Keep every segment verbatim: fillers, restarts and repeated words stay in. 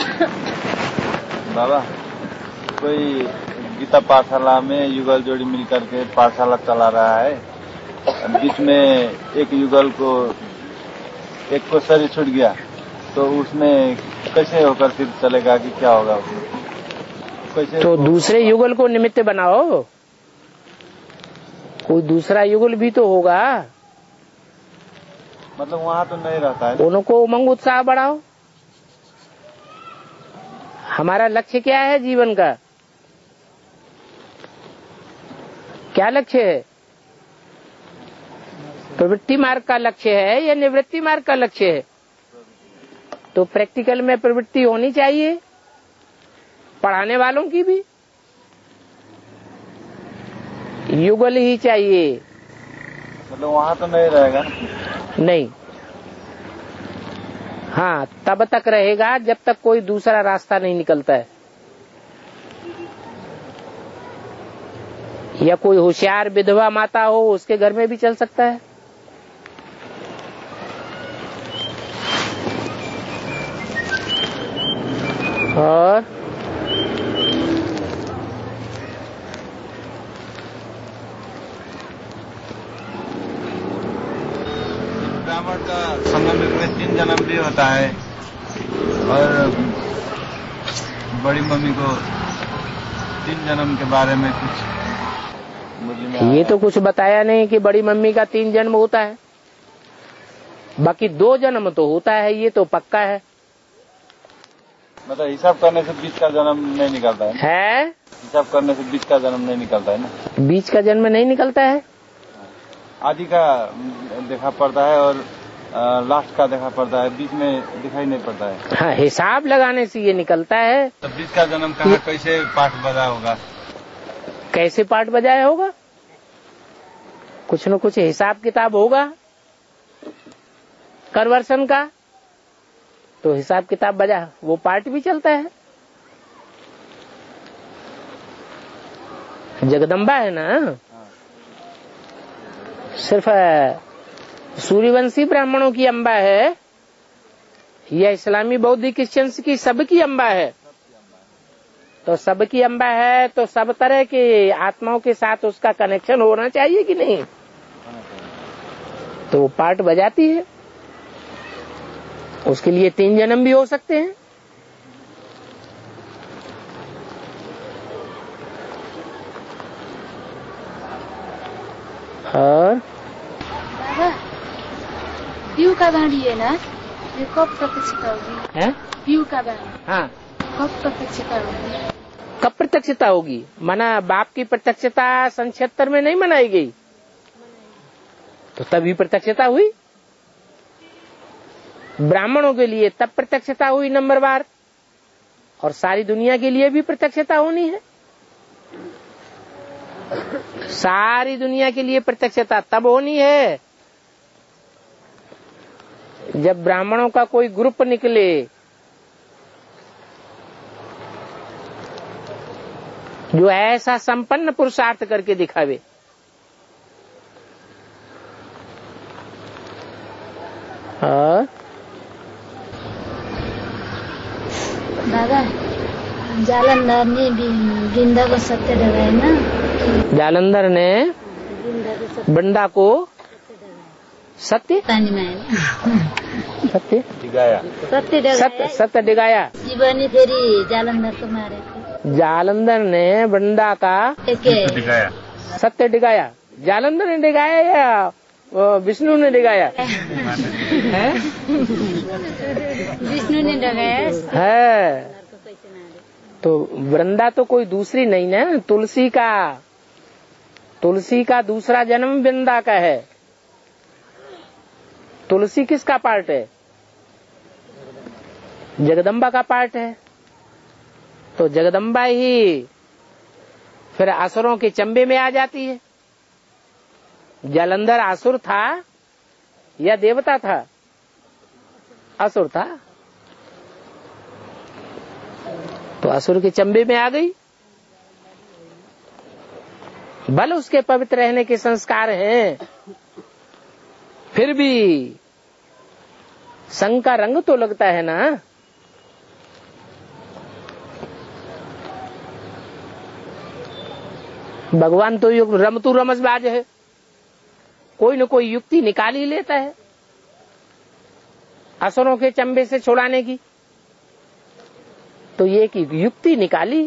बाबा, कोई गीता पाठशाला में युगल जोड़ी मिलकर के पाठशाला चला रहा है। बीच में एक युगल को एक को शरीर छूट गया, तो उसमें कैसे होकर फिर चलेगा कि क्या होगा उसमें? कैसे तो दूसरे युगल को निमित्त बनाओ, कोई दूसरा युगल भी तो होगा। मतलब वहाँ तो नहीं रहता है। उनको उमंग उत्साह बढ़ाओ। हमारा लक्ष्य क्या है जीवन का? क्या लक्ष्य है? प्रवृत्ति मार्ग का लक्ष्य है या निवृत्ति मार्ग का लक्ष्य है? तो प्रैक्टिकल में प्रवृत्ति होनी चाहिए, पढ़ाने वालों की भी। युगल ही चाहिए। मतलब वहाँ तो नहीं रहेगा? नहीं। हाँ, तब तक रहेगा जब तक कोई दूसरा रास्ता नहीं निकलता है, या कोई होशियार विधवा माता हो उसके घर में भी चल सकता है। और ब्राह्मण का संगम में तीन जन्म भी होता है, और बड़ी मम्मी को तीन जन्म के बारे में कुछ ये तो कुछ बताया नहीं कि बड़ी मम्मी का तीन जन्म होता है। बाकी दो जन्म तो होता है, ये तो पक्का है। मतलब हिसाब करने से बीच का जन्म नहीं निकलता है? है? हिसाब करने से बीच का जन्म नहीं निकलता है ना? बीच का जन्म नहीं निकलता है। आदि का देखा पड़ता है और लास्ट का देखा पड़ता है, बीच में दिखाई नहीं पड़ता है। हाँ, हिसाब लगाने से ये निकलता है। तो बीच का जन्म कहाँ कैसे पाठ बजा होगा? कैसे पाठ बजाया होगा? कुछ न कुछ हिसाब किताब होगा करवर्सन का, तो हिसाब किताब बजा वो पाठ भी चलता है। जगदम्बा है ना, सिर्फ सूर्यवंशी ब्राह्मणों की अम्बा है या इस्लामी बौद्ध क्रिश्चियंस की सबकी अम्बा है? तो सबकी अम्बा है तो सब तरह के आत्माओं के साथ उसका कनेक्शन होना चाहिए कि नहीं? तो वो पार्ट बजाती है। उसके लिए तीन जन्म भी हो सकते हैं। और बाबा, पीयू का बाणी है ना, ये कब प्रत्यक्षता होगी? है पीयू का बाणी। हाँ, कब प्रत्यक्षता होगी? कब प्रत्यक्षता होगी? मना बाप की प्रत्यक्षता सन छिहत्तर में नहीं मनाई गई, तो तभी प्रत्यक्षता हुई। ब्राह्मणों के लिए तब प्रत्यक्षता हुई नंबर बार, और सारी दुनिया के लिए भी प्रत्यक्षता होनी है। सारी दुनिया के लिए प्रत्यक्षता तब होनी है जब ब्राह्मणों का कोई ग्रुप निकले जो ऐसा संपन्न पुरुषार्थ करके दिखावे। हाँ दादा, जालंधर ने वृंदा को सत्य डराया ना। जालंधर ने बंडा को सत्य सत्य डिगाया सत्य सत्य डिगाया। जीवनी फेरी जालंधर को मारे थे। जालंधर ने बंडा का दिखाया सत्य डिगाया। जालंधर ने डिगाया या विष्णु ने डिगाया? विष्णु ने डिगाया है। तो वृंदा तो कोई दूसरी नहीं ना, तुलसी का तुलसी का दूसरा जन्म वृंदा का है। तुलसी किसका पार्ट है? जगदम्बा का पार्ट है। तो जगदम्बा ही फिर असुरों के चंबे में आ जाती है। जालंधर असुर था या देवता था? असुर था, तो असुर के चंबे में आ गई। भल उसके पवित्र रहने के संस्कार हैं, फिर भी संग का रंग तो लगता है ना। भगवान तो युग रमतू रमसबाज है, कोई न कोई युक्ति निकाल ही लेता है असुरों के चंबे से छुड़ाने की। तो ये कि युक्ति निकाली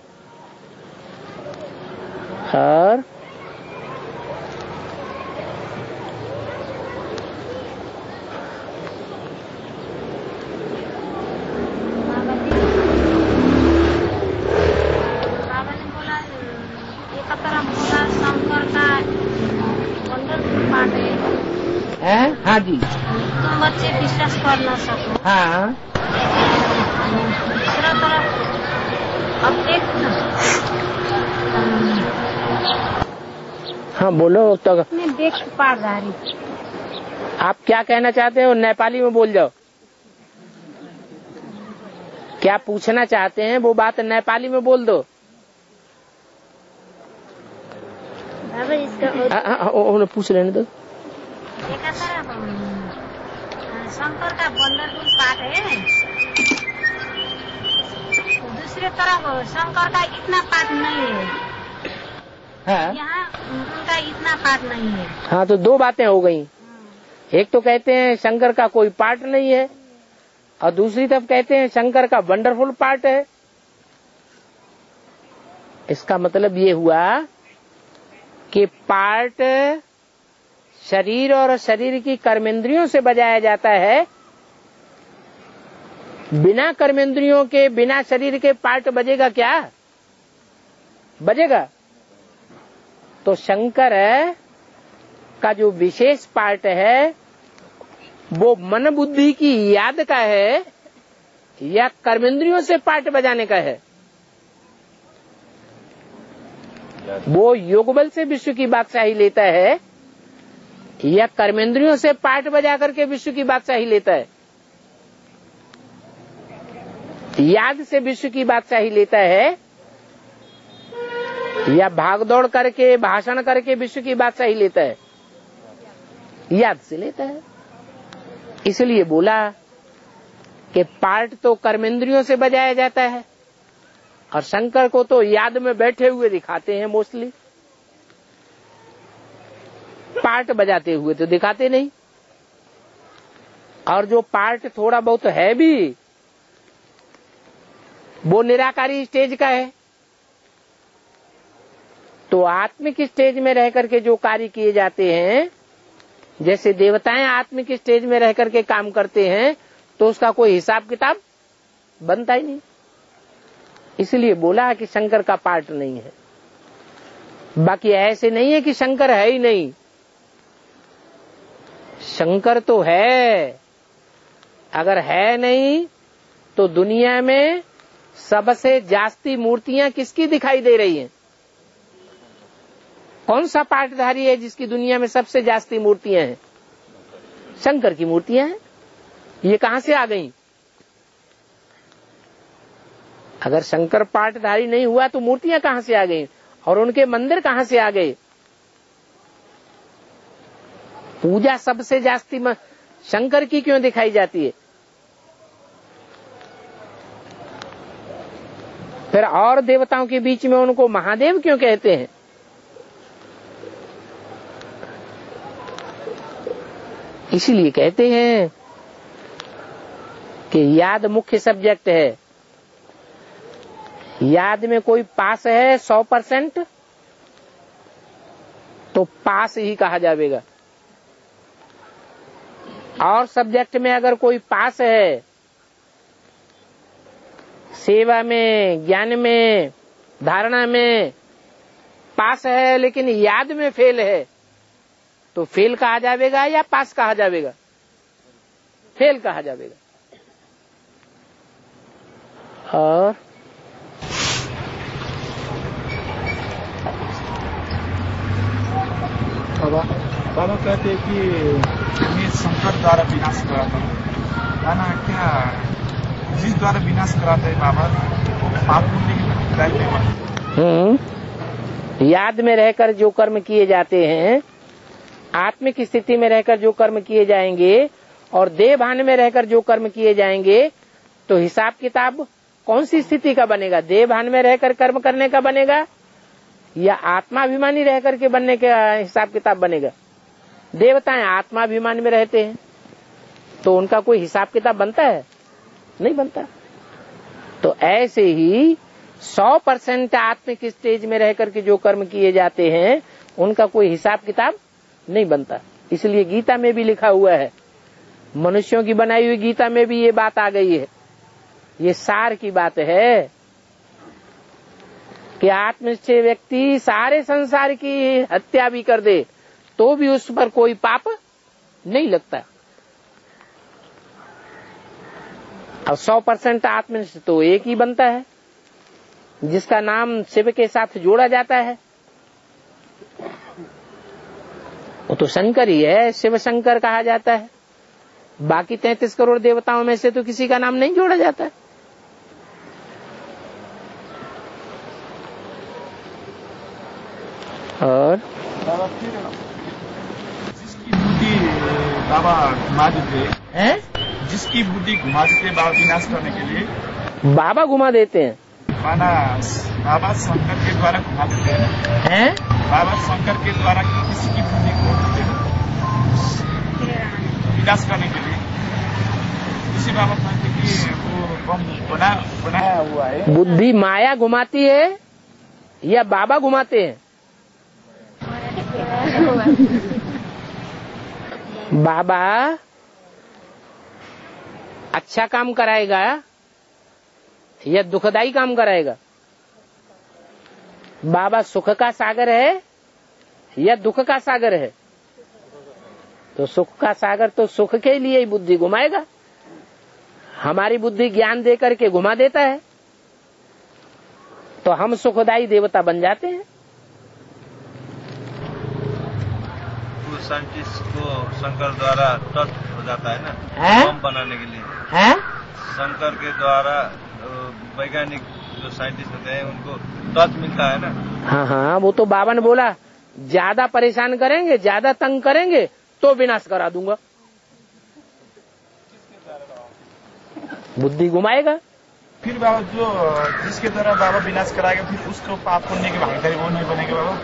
और हाँ जी, तुम बच्चे विश्वास कर न सको। हाँ दूसरा तरफ अब देख ना, हाँ बोलो। तो मैं देख पा रही। आप क्या कहना चाहते हो? नेपाली में बोल जाओ। क्या पूछना चाहते हैं वो बात नेपाली में बोल दो। बाबा इसका उन्हें पूछ लेने दो। देखा तरफ शंकर का वंडरफुल पार्ट है, दूसरे तरफ शंकर का इतना पार्ट नहीं है। हाँ? यहाँ उनका इतना पार्ट नहीं है। हाँ, तो दो बातें हो गई। एक तो कहते हैं शंकर का कोई पार्ट नहीं है और दूसरी तरफ कहते हैं शंकर का वंडरफुल पार्ट है। इसका मतलब ये हुआ कि पार्ट शरीर और शरीर की कर्मेंद्रियों से बजाया जाता है। बिना कर्मेंद्रियों के, बिना शरीर के पार्ट बजेगा क्या? बजेगा? तो शंकर का जो विशेष पार्ट है वो मन बुद्धि की याद का है या कर्मेंद्रियों से पार्ट बजाने का है? वो योगबल से विश्व की बादशाही लेता है या कर्मेंद्रियों से पार्ट बजा करके विश्व की बादशाही लेता है? याद से विश्व की बादशाही लेता है या भागदौड़ करके, भाषण करके विश्व की बादशाही लेता है? याद से लेता है। इसलिए बोला कि पार्ट तो कर्मेंद्रियों से बजाया जाता है और शंकर को तो याद में बैठे हुए दिखाते हैं मोस्टली, पार्ट बजाते हुए तो दिखाते नहीं। और जो पार्ट थोड़ा बहुत है भी वो निराकारी स्टेज का है। तो आत्मिक स्टेज में रह करके जो कार्य किए जाते हैं, जैसे देवताएं आत्मिक स्टेज में रह करके काम करते हैं, तो उसका कोई हिसाब किताब बनता ही नहीं। इसलिए बोला कि शंकर का पार्ट नहीं है। बाकी ऐसे नहीं है कि शंकर है ही नहीं, शंकर तो है। अगर है नहीं तो दुनिया में सबसे जास्ती मूर्तियां किसकी दिखाई दे रही हैं? कौन सा पार्टधारी है जिसकी दुनिया में सबसे जास्ती मूर्तियां हैं? शंकर की मूर्तियां हैं। ये कहां से आ गई? अगर शंकर पार्टधारी नहीं हुआ तो मूर्तियां कहां से आ गई और उनके मंदिर कहां से आ गए? पूजा सबसे जास्ती शंकर की क्यों दिखाई जाती है? फिर और देवताओं के बीच में उनको महादेव क्यों कहते हैं? इसीलिए कहते हैं कि याद मुख्य सब्जेक्ट है। याद में कोई पास है सौ परसेंट तो पास ही कहा जाएगा, और सब्जेक्ट में अगर कोई पास है, सेवा में, ज्ञान में, धारणा में पास है लेकिन याद में फेल है, तो फेल कहा जाएगा या पास कहा जाएगा? फेल कहा जाएगा। और बाबा बाबा कहते हैं कि मैं संकट द्वारा विनाश कराता हूँ, है ना? क्या जिस द्वारा विनाश कराते हैं बाबा पाप पुण्य की दायित्व? हम्म याद में रहकर जो कर्म किए जाते हैं, आत्मिक स्थिति में रहकर जो कर्म किए जाएंगे और देह भान में रहकर जो कर्म किए जाएंगे, तो हिसाब किताब कौन सी स्थिति का बनेगा? देह भान में रहकर कर्म करने का बनेगा या आत्माभिमानी रह करके बनने का हिसाब किताब बनेगा? देवताएं आत्माभिमान में रहते हैं तो उनका कोई हिसाब किताब बनता है? नहीं बनता। तो ऐसे ही सौ परसेंट आत्मिक स्टेज में रह करके जो कर्म किए जाते हैं उनका कोई हिसाब किताब नहीं बनता। इसलिए गीता में भी लिखा हुआ है, मनुष्यों की बनाई हुई गीता में भी ये बात आ गई है। ये सार की बात है कि आत्मनिष्ठ व्यक्ति सारे संसार की हत्या भी कर दे तो भी उस पर कोई पाप नहीं लगता। अब सौ परसेंट आत्मनिष्ठ तो एक ही बनता है जिसका नाम शिव के साथ जोड़ा जाता है, वो तो शंकर ही है, शिव शंकर कहा जाता है। बाकी तैंतीस करोड़ देवताओं में से तो किसी का नाम नहीं जोड़ा जाता है। और बाबा फिर जिसकी बुद्धि बाबा घुमा देते हैं, जिसकी बुद्धि घुमा देते बाबा विनाश करने के लिए, बाबा घुमा देते हैं माना बाबा शंकर के द्वारा घुमा देते हैं, हैं? बाबा शंकर के द्वारा किसी की बुद्धि घुमा देते हैं विनाश करने के लिए। इसी बाबा कहते कि वो बम बना बनाया हुआ है। बुद्धि माया घुमाती है या बाबा घुमाते हैं? बाबा अच्छा काम कराएगा या दुखदाई काम कराएगा? बाबा सुख का सागर है या दुख का सागर है? तो सुख का सागर तो सुख के लिए ही बुद्धि घुमाएगा। हमारी बुद्धि ज्ञान दे करके घुमा देता है तो हम सुखदायी देवता बन जाते हैं। साइंटिस्ट को शंकर द्वारा टच हो जाता है ना, बम बनाने के लिए है? शंकर के द्वारा वैज्ञानिक जो साइंटिस्ट होते हैं उनको टच मिलता है ना। हाँ हाँ, वो तो बाबा ने बोला ज्यादा परेशान करेंगे, ज्यादा तंग करेंगे तो विनाश करा दूंगा। बुद्धि घुमाएगा। फिर बाबा जो जिसके द्वारा बाबा विनाश कराएगा फिर उसको पाप पुण्य की भागीदारी वो नहीं बनेगा बाबा?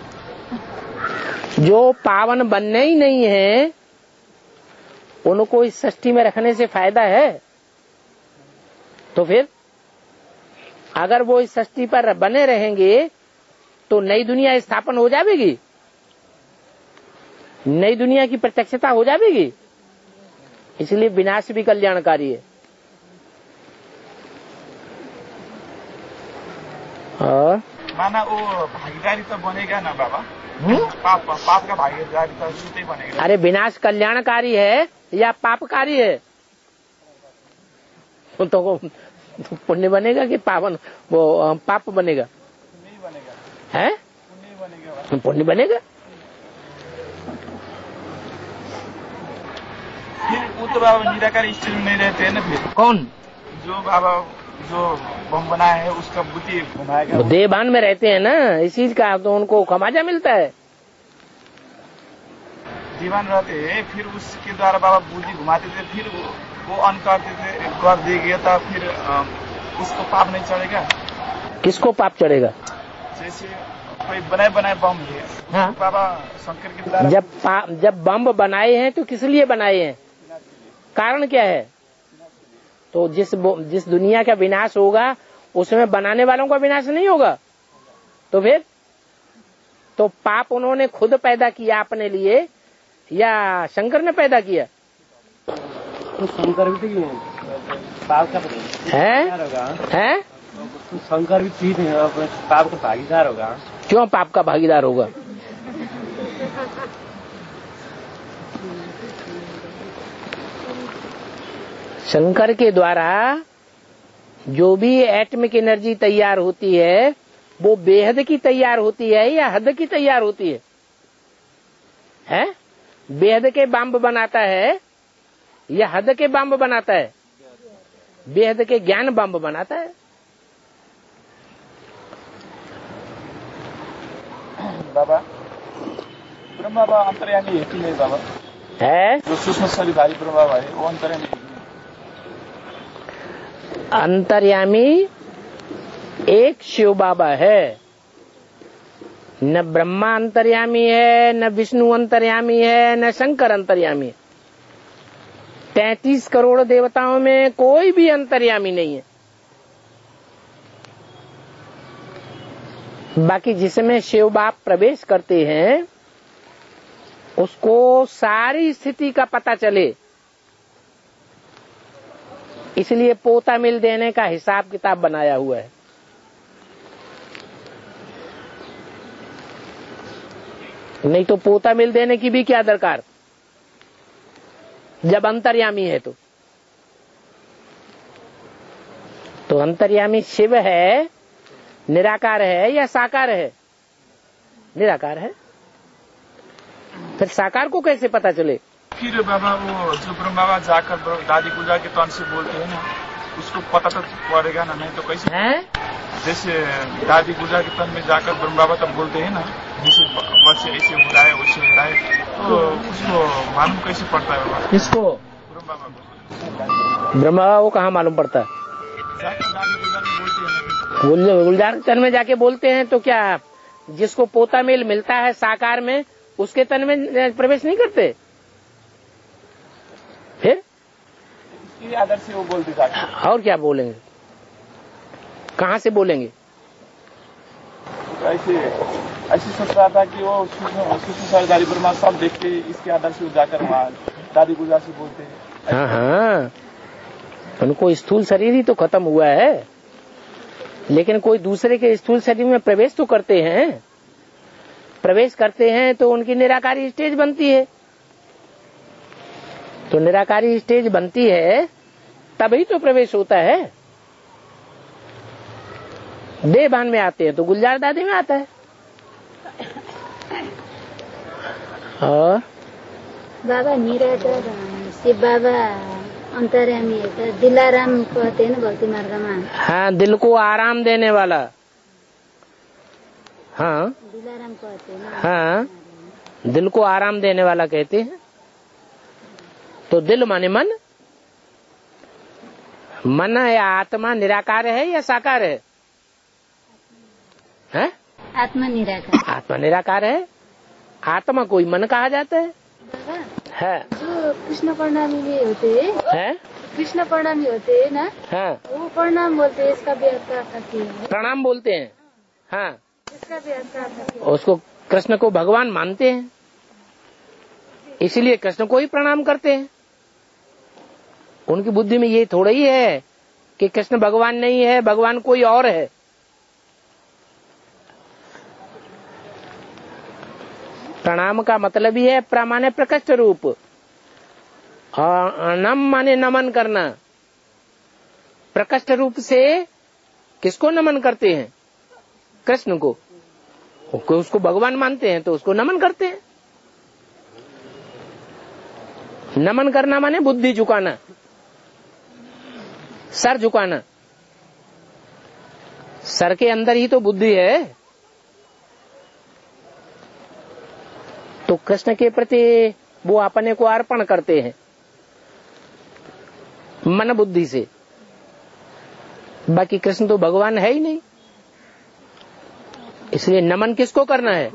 जो पावन बनने ही नहीं है उनको इस सृष्टि में रखने से फायदा है? तो फिर अगर वो इस सृष्टि पर बने रहेंगे तो नई दुनिया स्थापन हो जाएगी, नई दुनिया की प्रत्यक्षता हो जाएगी। इसलिए विनाश भी कल्याणकारी है। और माना वो भागीदारी तो बनेगा ना बाबा? पाप पाप का भागीदारी तो छूटे बनेगा। अरे विनाश कल्याणकारी है या पापकारी है? तो पुण्य बनेगा कि पावन वो पाप बनेगा? नहीं बनेगा। है? पुण्य बनेगा। पुण्य बनेगा। फिर वो तो बाबा निराकार स्टेज में नहीं रहते हैं ना। फिर कौन? जो बाबा जो बम बनाया है उसका बुद्धि घुमाएगा। देवभान में रहते हैं ना, इसी का तो उनको खमाजा मिलता है। दीवान रहते हैं फिर उसके द्वारा बाबा बुद्धि घुमाते थे, फिर वो, वो अन करते थे कर देगा तो फिर आ, उसको पाप नहीं चढ़ेगा। किसको पाप चढ़ेगा? जैसे कोई बनाए बनाए बम है। हाँ? बाबा शंकर के द्वारा जब पा- जब बम बनाए हैं तो किस लिए बनाए हैं? कारण क्या है? तो जिस जिस दुनिया का विनाश होगा उसमें बनाने वालों का विनाश नहीं होगा। तो फिर तो पाप उन्होंने खुद पैदा किया अपने लिए या शंकर ने पैदा किया? तो शंकर भी तो पाप का है? है? तो शंकर भी ठीक है, पाप का भागीदार होगा। क्यों पाप का भागीदार होगा? शंकर के द्वारा जो भी एटमिक एनर्जी तैयार होती है वो बेहद की तैयार होती है या हद की तैयार होती है? हैं? बेहद के बम बनाता है या हद के बम बनाता है? बेहद के ज्ञान बम बनाता है। बाबा ब्रह्म बाबा अंतर्यामी है कि नहीं बाबा? है? जो सूक्ष्म शरीरधारी ब्रह्म बाबा है वो अंतर्यामी है। अंतर्यामी एक शिव बाबा है न ब्रह्मा अंतर्यामी है, न विष्णु अंतर्यामी है, न शंकर अंतर्यामी है। तैंतीस करोड़ देवताओं में कोई भी अंतर्यामी नहीं है। बाकी जिसमें शिव बाप प्रवेश करते हैं उसको सारी स्थिति का पता चले, इसलिए पोता मिल देने का हिसाब किताब बनाया हुआ है। नहीं तो पोता मिल देने की भी क्या दरकार, जब अंतर्यामी है तो तो अंतर्यामी शिव है, निराकार है या साकार है? निराकार है। फिर साकार को कैसे पता चले? फिर बाबा वो जो ब्रह्म बाबा जाकर दादी पूजा के तन से बोलते हैं ना, उसको पता तो पड़ेगा ना, नहीं तो कैसे है? जैसे दादी पूजा के तन में जाकर ब्रह्म बाबा तब बोलते हैं ना, जैसे बच्चे ऐसे हो रहा है वैसे हो रहा है, तो उसको मालूम कैसे पड़ता है बाबा? किसको? ब्रह्म बाबा को। ब्रह्म बाबा को कहाँ मालूम पड़ता है? जाकर दादी पूजा में बोलते हैं। गुलजार तन में जाके बोलते हैं तो क्या जिसको पोता मेल मिलता है साकार में उसके तन में प्रवेश नहीं करते? फिर इसके आदर से वो बोलते जाके। और क्या बोलेंगे? कहाँ से बोलेंगे? ऐसे ऐसे सोच रहा था कि वो दादी ब्रह्मा सब देख के इसके आदर से जाकर वहाँ दादी पूजा से बोलते हैं। हाँ हाँ, उनको स्थूल शरीर ही तो खत्म हुआ है, लेकिन कोई दूसरे के स्थूल शरीर में प्रवेश तो करते हैं। प्रवेश करते हैं तो उनकी निराकारी स्टेज बनती है, तो निराकारी स्टेज बनती है तभी तो प्रवेश होता है। देहभान में आते हैं तो गुलजार दादी में आता है। और बाबा निराकार शिव बाबा अंतर्यामी है तो दिलाराम कहते हैं ना भक्ति मार्ग में। हाँ, दिल को आराम देने वाला। हाँ दिलाराम कहते हैं ना। हाँ, दिल को आराम देने वाला कहते हैं। तो दिल माने मन, मन या आत्मा निराकार है या साकार है? है? आत्मा निराकार। आत्मा निराकार है। आत्मा कोई मन कहा जाता है? है। जो कृष्ण प्रणामी में होते है, कृष्ण प्रणामी होते है ना, हाँ, वो प्रणाम बोलते हैं। इसका भी अर्थ है प्रणाम बोलते हैं। हाँ, इसका भी अर्थ है। उसको कृष्ण को भगवान मानते हैं, इसलिए कृष्ण को ही प्रणाम करते हैं। उनकी बुद्धि में ये थोड़ा ही है कि कृष्ण भगवान नहीं है, भगवान कोई और है। प्रणाम का मतलब ही है प्र माने प्रकृष्ट रूप, और नम माने नमन करना। प्रकृष्ट रूप से किसको नमन करते हैं? कृष्ण को। उसको भगवान मानते हैं तो उसको नमन करते हैं। नमन करना माने बुद्धि झुकाना, सर झुकाना। सर के अंदर ही तो बुद्धि है। तो कृष्ण के प्रति वो अपने को अर्पण करते हैं मन बुद्धि से। बाकी कृष्ण तो भगवान है ही नहीं, इसलिए नमन किसको करना है?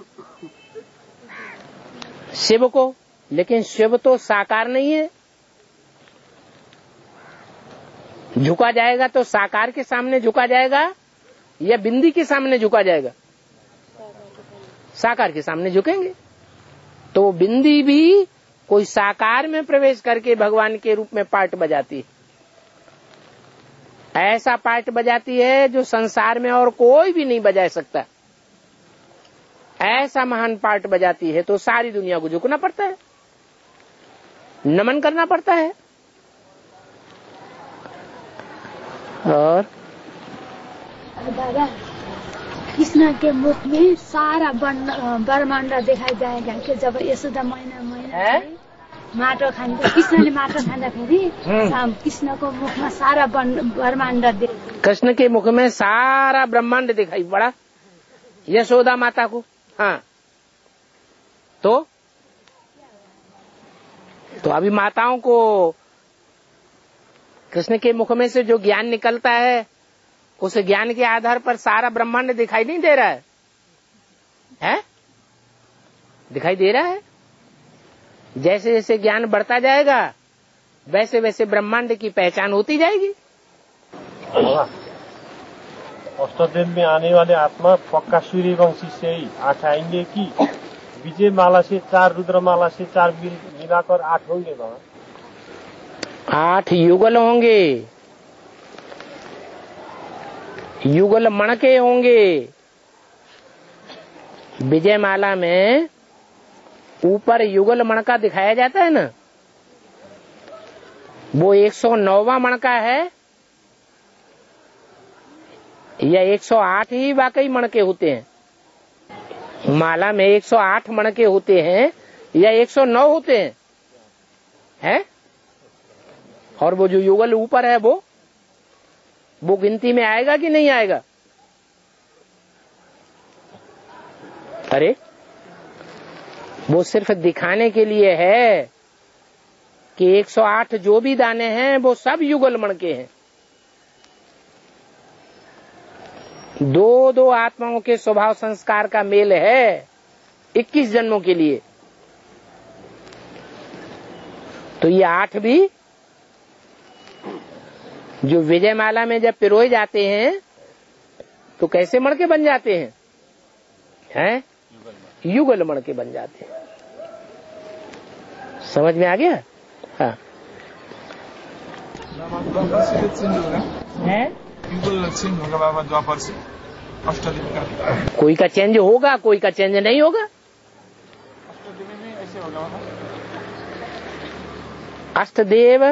शिव को। लेकिन शिव तो साकार नहीं है। झुका जाएगा तो साकार के सामने झुका जाएगा या बिंदी के सामने झुका जाएगा? साकार के सामने झुकेंगे। तो बिंदी भी कोई साकार में प्रवेश करके भगवान के रूप में पार्ट बजाती है। ऐसा पार्ट बजाती है जो संसार में और कोई भी नहीं बजा सकता। ऐसा महान पार्ट बजाती है तो सारी दुनिया को झुकना पड़ता है, नमन करना पड़ता है। और दादा कृष्ण के मुख में सारा ब्रह्मांड दिखाई जाएगा कि जब यशोदा महीना महीना माटो खान्छ, कृष्णले माटो खाँदाखेरि कृष्णको मुखमा सारा ब्रह्मांड देख्छ। कृष्ण के मुख में सारा ब्रह्मांड दिखाई पड़ा यशोदा माता को। हाँ, तो तो अभी माताओं को कृष्ण के मुख में से जो ज्ञान निकलता है उस ज्ञान के आधार पर सारा ब्रह्मांड दिखाई नहीं दे रहा है। है? दिखाई दे रहा है? जैसे जैसे ज्ञान बढ़ता जाएगा वैसे वैसे ब्रह्मांड की पहचान होती जाएगी। अष्टदेव में आने वाले आत्मा पक्का सूर्यवंशी से ही आठ आएंगे कि विजय माला से चार रुद्र माला से चार मिल, मिलाकर आठ होंगे बाबा? आठ युगल होंगे, युगल मणके होंगे। विजय माला में ऊपर युगल मणका दिखाया जाता है ना, वो एक सौ नौवां मणका है या एक सौ आठ ही वाकई मणके होते हैं? माला में एक सौ आठ मणके होते हैं या एक सौ नौ होते हैं? हैं? और वो जो युगल ऊपर है वो वो गिनती में आएगा कि नहीं आएगा? अरे वो सिर्फ दिखाने के लिए है कि एक सौ आठ जो भी दाने हैं वो सब युगल मणके हैं। दो दो आत्माओं के स्वभाव संस्कार का मेल है इक्कीस जन्मों के लिए। तो ये आठ भी जो विजयमाला में जब पिरोए जाते हैं तो कैसे मणके बन जाते हैं? हैं? युगल मणके बन जाते हैं। समझ में आ गया? हाँ। है? युगल चेंज होगा बाबा द्वापर से अष्टदेव का? कोई का चेंज होगा, कोई का चेंज नहीं होगा। अष्टदेव में ऐसे होगा अष्टदेव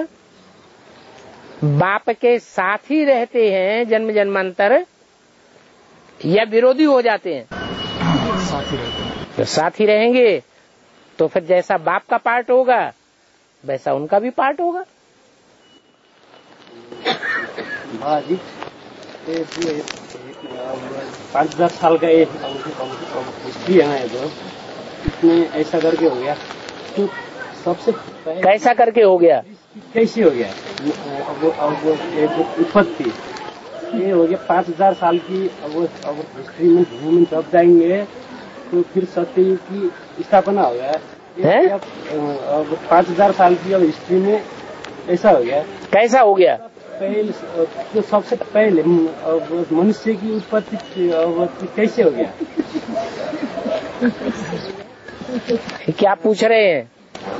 बाप के साथ ही रहते हैं जन्म जन्मांतर या विरोधी हो जाते हैं? साथ ही रहते हैं। तो साथ ही रहेंगे तो फिर जैसा बाप का पार्ट होगा वैसा उनका भी पार्ट होगा। हाँ जी, पाँच हजार साल का एक हिस्ट्री है ना, ये जो इसमें ऐसा करके हो गया तो सबसे कैसा करके हो गया? कैसे हो गया? अब अब उत्पत्ति ये हो गया पाँच हजार साल की। अब अब हिस्ट्री में ह्यूमन जब जाएंगे तो फिर सत्ययुग की स्थापना हो गया है। अब पाँच हजार साल की अब हिस्ट्री में ऐसा हो गया। कैसा हो गया? पहले जो सबसे पहले मनुष्य की उत्पत्ति कैसे हो गया? क्या पूछ रहे हैं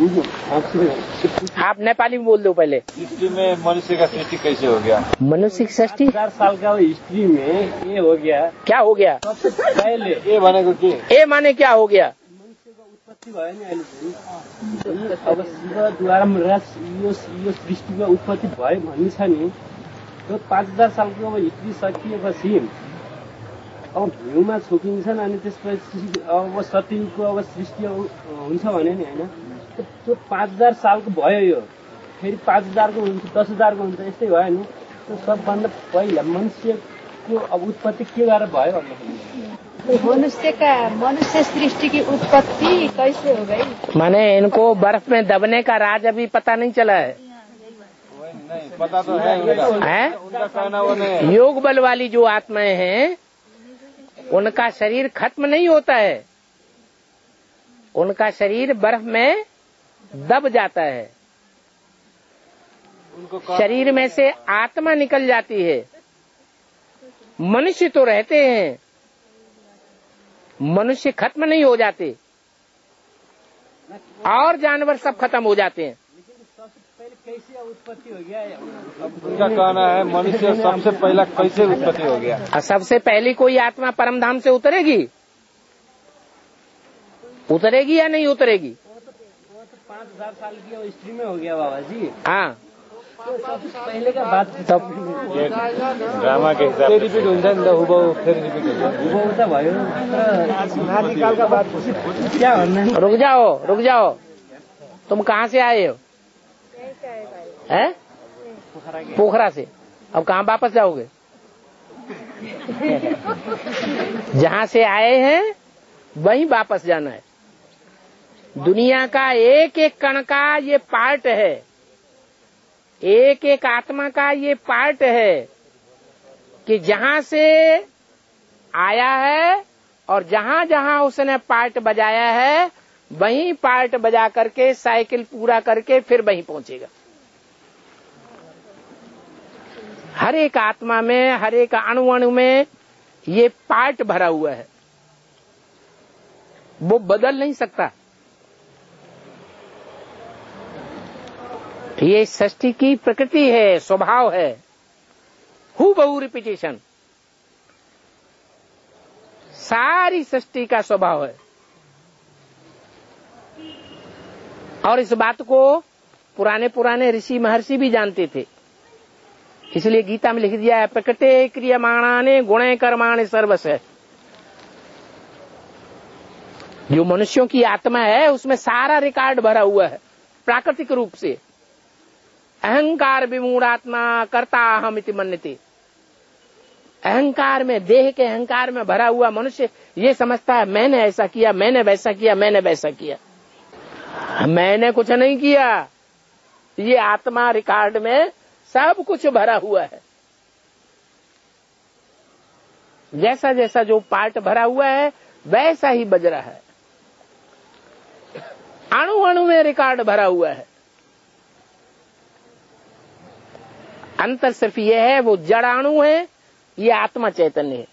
आप? नेपाली में बोल दो पहले। हिस्ट्री में मनुष्य का सृष्टि कैसे हो गया? मनुष्य की सृष्टि हजार साल का हिस्ट्री में ये हो गया। क्या हो गया? सबसे पहले ए माने को के ए माने क्या हो गया? मनुष्य का उत्पत्ति भयो नि अहिले। अब शिवद्वारा यो यो सृष्टिको उत्पत्ति भयो भन्ने छ नि, त्यो पाँच हजार सालको अब हिस्ट्री सकिएपछि अब भ्यूमा छोकिन्छन् अनि त्यसपछि अब सत्ययुगको अब सृष्टि हुन्छ भने नि होइन, त्यो पाँच हजार सालको भयो। यो फेरि पाँच हजारको हुन्छ, दस हजारको हुन्छ, यस्तै भयो नि। त्यो सबभन्दा पहिला मनुष्यको अब उत्पत्ति के गरेर भयो भन्दाखेरि मनुष्य का मनुष्य सृष्टि की उत्पत्ति कैसे हो गई? माने इनको बर्फ में दबने का राज अभी पता नहीं चला है। नहीं पता तो है उनका, है? उनका कहना वो नहीं। योग बल वाली जो आत्माएं हैं उनका शरीर खत्म नहीं होता है, उनका शरीर बर्फ में दब जाता है। शरीर में से आत्मा निकल जाती है। मनुष्य तो रहते हैं, मनुष्य खत्म नहीं हो जाते और जानवर सब खत्म हो जाते हैं। कैसे उत्पत्ति हो गया? उनका कहना है मनुष्य सबसे पहला कैसे उत्पत्ति हो गया? और सबसे पहली कोई आत्मा परम धाम से उतरेगी? उतरेगी या नहीं उतरेगी? पाँच हजार साल की हिस्ट्री में हो गया बाबा जी। हाँ, पहले का बात तब ड्रामा के हिसाब से रिपीट हुन्छ नि त, हुबहु फेरि रिपीट हुन्छ। हुबहु त भयो, आदिकाल का बात क्या भन्नु? रुक जाओ रुक जाओ, तुम कहाँ से आए हो? हैं? पोखरा से। अब कहाँ वापस जाओगे? जहाँ से आए हैं वहीं वापस जाना है। दुनिया का एक एक कण का ये पार्ट है, एक एक आत्मा का ये पार्ट है कि जहाँ से आया है और जहां जहां उसने पार्ट बजाया है वहीं पार्ट बजा करके साइकिल पूरा करके फिर वहीं पहुंचेगा। हर एक आत्मा में, हर एक अणु अणु में ये पार्ट भरा हुआ है, वो बदल नहीं सकता। ये सृष्टि की प्रकृति है, स्वभाव है, हूबहू रिपीटेशन, सारी सृष्टि का स्वभाव है। और इस बात को पुराने पुराने ऋषि महर्षि भी जानते थे, इसलिए गीता में लिख दिया है प्रकृते क्रियमाणाने गुणे कर्माणि सर्वस्य। जो मनुष्यों की आत्मा है उसमें सारा रिकॉर्ड भरा हुआ है प्राकृतिक रूप से। अहंकार विमूढ़ात्मा कर्ता अहम इति मन्यते। अहंकार में, देह के अहंकार में भरा हुआ मनुष्य ये समझता है मैंने ऐसा किया, मैंने वैसा किया, मैंने वैसा किया। मैंने कुछ नहीं किया, ये आत्मा रिकॉर्ड में सब कुछ भरा हुआ है। जैसा जैसा जो पार्ट भरा हुआ है वैसा ही बज रहा है। अणु अणु में रिकॉर्ड भरा हुआ है। अंतर सिर्फ ये है, वो जड़ अणु है, ये आत्मा चैतन्य है।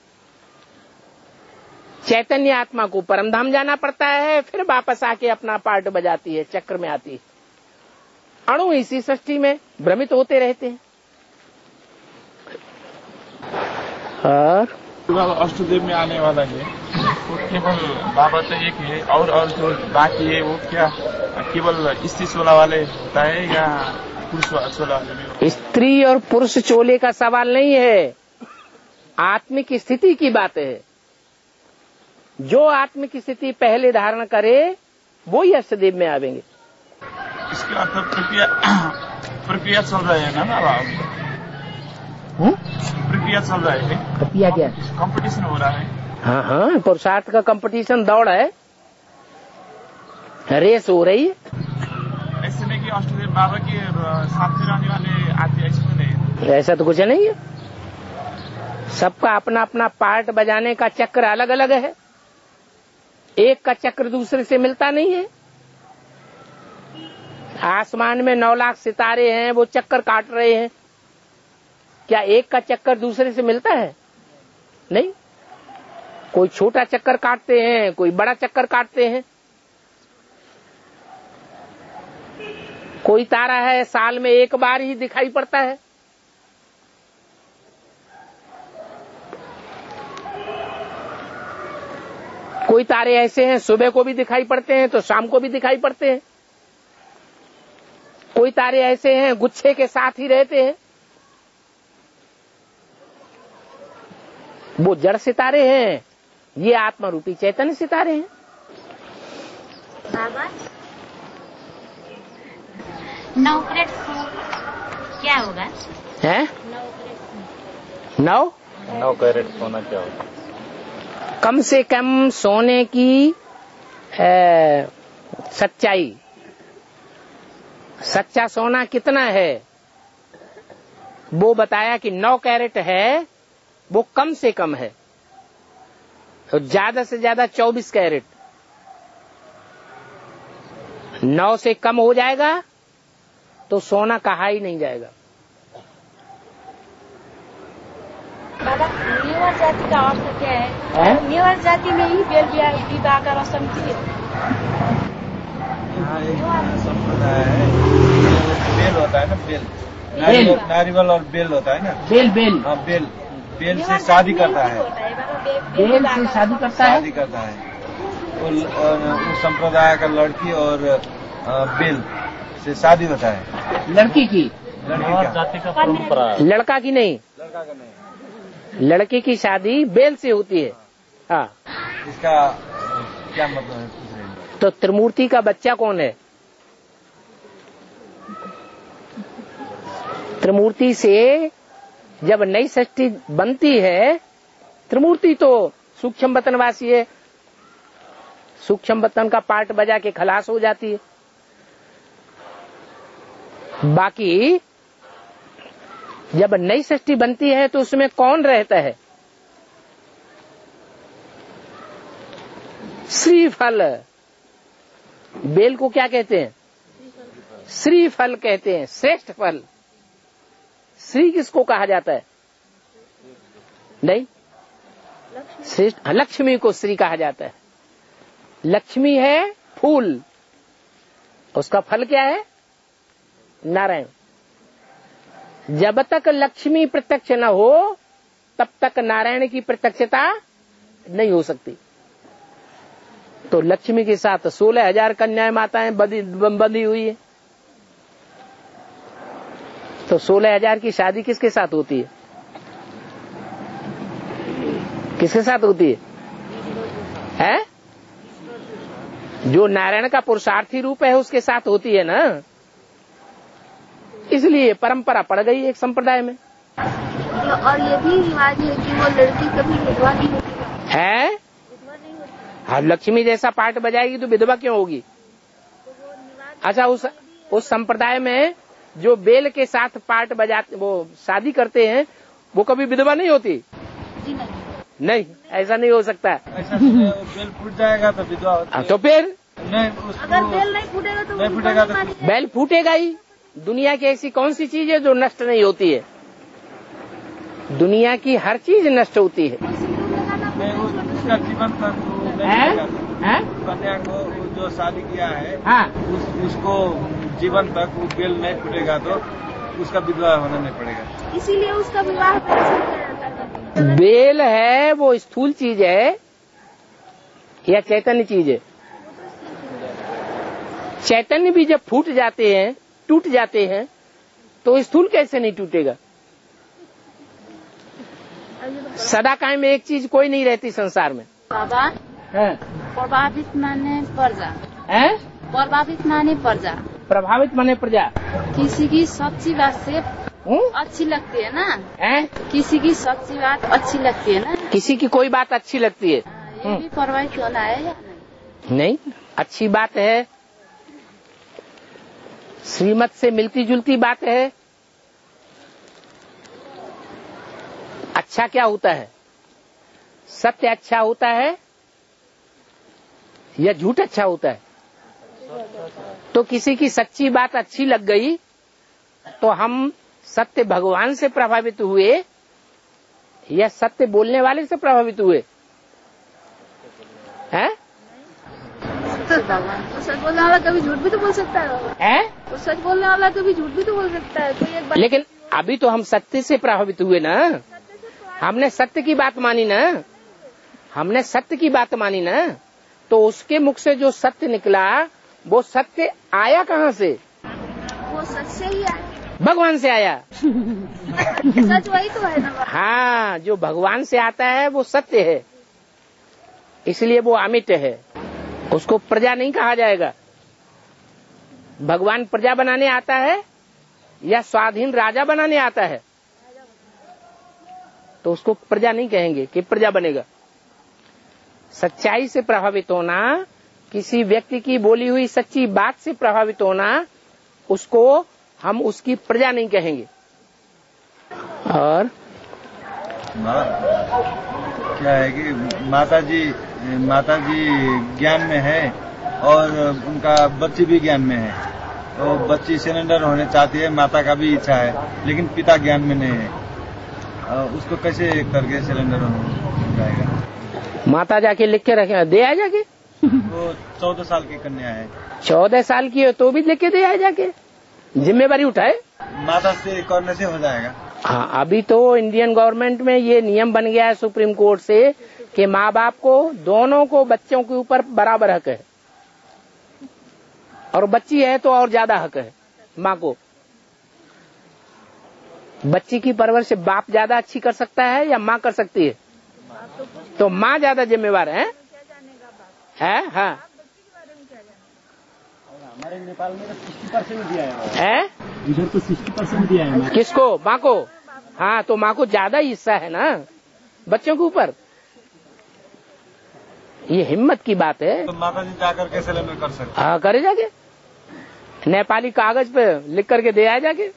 चैतन्य आत्मा को परमधाम जाना पड़ता है, फिर वापस आके अपना पार्ट बजाती है, चक्र में आती है। अणु इसी सृष्टि में भ्रमित होते रहते हैं। और अष्टदेव में आने वाला है वो केवल बाबा तो एक है, और और जो बाकी है वो क्या केवल स्त्री चोला वाले होता है या पुरुष चोला वाले? स्त्री और पुरुष चोले का सवाल नहीं है, आत्मिक स्थिति की बात है। जो आत्मिक स्थिति पहले धारण करे वो ही अष्टदेव में आवेंगे। इसका अर्थ प्रक्रिया प्रक्रिया चल रहा है ना ना प्रक्रिया चल रहा है। प्रक्रिया क्या? कंपटीशन हो रहा है। हाँ हाँ, पुरुषार्थ का कंपटीशन, दौड़ है, रेस हो रही है। ऐसे नहीं कि अष्टदेव बाबा के साथ में रहने वाले आदमी ऐसे नहीं? ऐसा तो कुछ नहीं है, सबका अपना अपना पार्ट बजाने का चक्र अलग अलग है। एक का चक्र दूसरे से मिलता नहीं है। आसमान में नौ लाख सितारे हैं, वो चक्कर काट रहे हैं, क्या एक का चक्कर दूसरे से मिलता है? नहीं। कोई छोटा चक्कर काटते हैं, कोई बड़ा चक्कर काटते हैं। कोई तारा है साल में एक बार ही दिखाई पड़ता है। कोई तारे ऐसे हैं सुबह को भी दिखाई पड़ते हैं तो शाम को भी दिखाई पड़ते हैं। कोई तारे ऐसे हैं गुच्छे के साथ ही रहते हैं। वो जड़ सितारे हैं, ये आत्मा रूपी चैतन्य सितारे हैं। बाबा, नौ कैरेट क्या होगा? हैं? नौ नौ कैरेट सोना क्या होगा? कम से कम सोने की ए, सच्चाई, सच्चा सोना कितना है वो बताया कि नौ कैरेट है, वो कम से कम है, तो ज्यादा से ज्यादा चौबीस कैरेट। नौ से कम हो जाएगा तो सोना कहा ही नहीं जाएगा। बाबा, नेवार जाति का अर्थ क्या है? है? नेवार जाति में ही बेल विवाह का रस्म थी। यहाँ एक संप्रदाय है, बेल होता है ना, बेल, नारियल, नारियल और बेल होता है ना, बेल बेल हाँ बेल, बेल से शादी करता है, बेल से शादी करता है शादी करता है उस संप्रदाय का लड़की और बेल से शादी होता है। लड़की की, लड़की जाति का परंपरा, लड़का की नहीं, लड़का का नहीं, लड़की की शादी बेल से होती है। हाँ, इसका क्या मतलब है? तो त्रिमूर्ति का बच्चा कौन है? त्रिमूर्ति से जब नई सृष्टि बनती है, त्रिमूर्ति तो सूक्ष्म बतनवासी है, सूक्ष्म बतन का पार्ट बजा के खलास हो जाती है। बाकी जब नई सृष्टि बनती है तो उसमें कौन रहता है? श्रीफल, बेल को क्या कहते हैं? श्रीफल कहते हैं, श्रेष्ठ फल। श्री किसको कहा जाता है? नहीं, श्रेष्ठ लक्ष्मी को श्री कहा जाता है। लक्ष्मी है फूल, उसका फल क्या है? नारायण। जब तक लक्ष्मी प्रत्यक्ष न हो तब तक नारायण की प्रत्यक्षता नहीं हो सकती। तो लक्ष्मी के साथ सोलह हजार कन्याएं माताएं बंधी बंधी हुई है। तो सोलह हजार की शादी किसके साथ होती है? किसके साथ होती है? है? जो नारायण का पुरुषार्थी रूप है उसके साथ होती है ना। इसलिए परंपरा पड़ गई एक संप्रदाय में। और ये भी रिवाज है कि वो लड़की कभी विधवा नहीं होती है। हाँ, लक्ष्मी जैसा पाठ बजाएगी तो विधवा क्यों होगी? अच्छा, उस उस संप्रदाय में जो बेल के साथ पाठ बजाते, वो शादी करते हैं, वो कभी विधवा नहीं होती? जी नहीं, नहीं, ऐसा नहीं हो सकता। ऐसा बेल फूट जाएगा तो विधवा होती है। तो फिर नहीं, उसको अगर बेल नहीं फूटेगा तो नहीं फूटेगा तो बेल फूटेगा ही। दुनिया की ऐसी कौन सी चीज है जो नष्ट नहीं होती है? दुनिया की हर चीज नष्ट होती है। नहीं, उसका जीवन तक नहीं है? फूटेगा। है? कन्या को जो शादी किया है, हाँ, उस, उसको जीवन तक वो बेल नहीं फूटेगा तो उसका विधवा होना नहीं पड़ेगा। इसीलिए उसका विवाह कैसे किया जाता है? बेल है वो स्थूल चीज है या चैतन्य चीज है? चैतन्य भी जब फूट जाते हैं, टूट जाते हैं, तो स्थूल कैसे नहीं टूटेगा? सदा कायम में एक चीज कोई नहीं रहती संसार में। बाबा है? प्रभावित माने प्रजा है? प्रभावित माने प्रजा प्रभावित माने प्रजा। किसी की सच्ची बात से हूँ? अच्छी लगती है ना। है? किसी की सच्ची बात अच्छी लगती है ना। किसी की कोई बात अच्छी लगती है? ये भी प्रभावित होना है या नहीं? नहीं, अच्छी बात है, श्रीमत से मिलती जुलती बात है। अच्छा क्या होता है? सत्य अच्छा होता है या झूठ अच्छा होता है? तो किसी की सच्ची बात अच्छी लग गई तो हम सत्य भगवान से प्रभावित हुए या सत्य बोलने वाले से प्रभावित हुए? हैं? तो सच बोलने वाला कभी झूठ भी तो बोल सकता है। हैं? तो सच बोलने वाला कभी झूठ भी तो बोल सकता है। तो एक बात, लेकिन अभी तो हम सत्य से प्रभावित हुए ना। हमने सत्य की बात मानी ना। हमने सत्य की बात मानी ना। तो उसके मुख से जो सत्य निकला वो सत्य आया कहाँ से? वो सच से ही आया, भगवान से आया। सच वही तो है ना। हाँ, जो भगवान से आता है वो सत्य है, इसलिए वो अमिट है। उसको प्रजा नहीं कहा जाएगा। भगवान प्रजा बनाने आता है या स्वाधीन राजा बनाने आता है तो उसको प्रजा नहीं कहेंगे कि प्रजा बनेगा। सच्चाई से प्रभावित होना, किसी व्यक्ति की बोली हुई सच्ची बात से प्रभावित होना, उसको हम उसकी प्रजा नहीं कहेंगे। और क्या है कि माता जी माता जी ज्ञान में है और उनका बच्ची भी ज्ञान में है। तो बच्ची सिलेंडर होने चाहती है, माता का भी इच्छा है, लेकिन पिता ज्ञान में नहीं है। उसको कैसे करके सिलेंडर हो जाएगा? माता जाके लिख के रखे दे आ जाके। वो चौदह साल की कन्या है। चौदह साल की हो तो भी लिख के दे आ जाके, जिम्मेवारी उठाए। माता से करने से हो जाएगा। हाँ, अभी तो इंडियन गवर्नमेंट में ये नियम बन गया है सुप्रीम कोर्ट से कि माँ बाप को, दोनों को बच्चों के ऊपर बराबर हक है, और बच्ची है तो और ज्यादा हक है माँ को। बच्ची की परवरिश बाप ज्यादा अच्छी कर सकता है या माँ कर सकती है? तो माँ ज्यादा जिम्मेवार है, है? हाँ, हमारे नेपाल में तो सिक्सटी परसेंट दिया है, है? इधर तो सिक्सटी परसेंट दिया है। किसको? माँ को। हाँ, तो माँ को ज्यादा हिस्सा है ना बच्चों के ऊपर। ये हिम्मत की बात है। तो माता जी जाकर के सिलेंडर कर सकते? हाँ, करे जाके, नेपाली कागज पे लिख करके दे आए जाके।